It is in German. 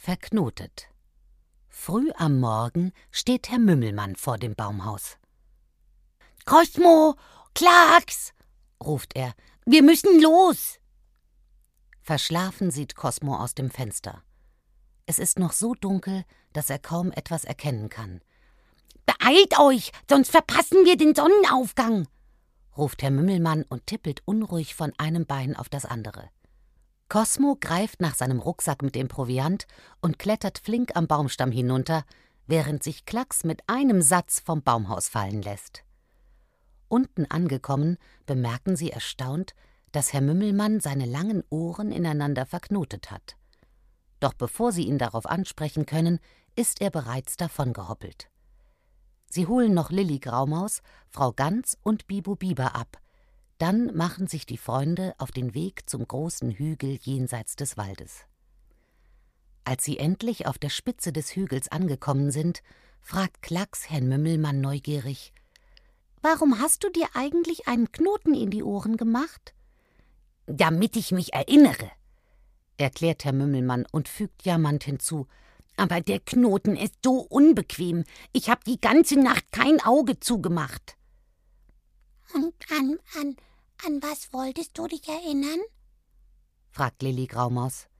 verknotet. Früh am Morgen steht Herr Mümmelmann vor dem Baumhaus. »Kosmo, Klacks«, ruft er, »wir müssen los!« Verschlafen sieht Kosmo aus dem Fenster. Es ist noch so dunkel, dass er kaum etwas erkennen kann. »Beeilt euch, sonst verpassen wir den Sonnenaufgang«, ruft Herr Mümmelmann und tippelt unruhig von einem Bein auf das andere. Kosmo greift nach seinem Rucksack mit dem Proviant und klettert flink am Baumstamm hinunter, während sich Klacks mit einem Satz vom Baumhaus fallen lässt. Unten angekommen, bemerken sie erstaunt, dass Herr Mümmelmann seine langen Ohren ineinander verknotet hat. Doch bevor sie ihn darauf ansprechen können, ist er bereits davongehoppelt. Sie holen noch Lilli Graumaus, Frau Gans und Bibo Biber ab. Dann machen sich die Freunde auf den Weg zum großen Hügel jenseits des Waldes. Als sie endlich auf der Spitze des Hügels angekommen sind, fragt Klacks Herrn Mümmelmann neugierig: »Warum hast du dir eigentlich einen Knoten in die Ohren gemacht?« »Damit ich mich erinnere«, erklärt Herr Mümmelmann und fügt jammernd hinzu, »aber der Knoten ist so unbequem. Ich habe die ganze Nacht kein Auge zugemacht.« »Und an was wolltest du dich erinnern?« fragt Lilli Graumaus.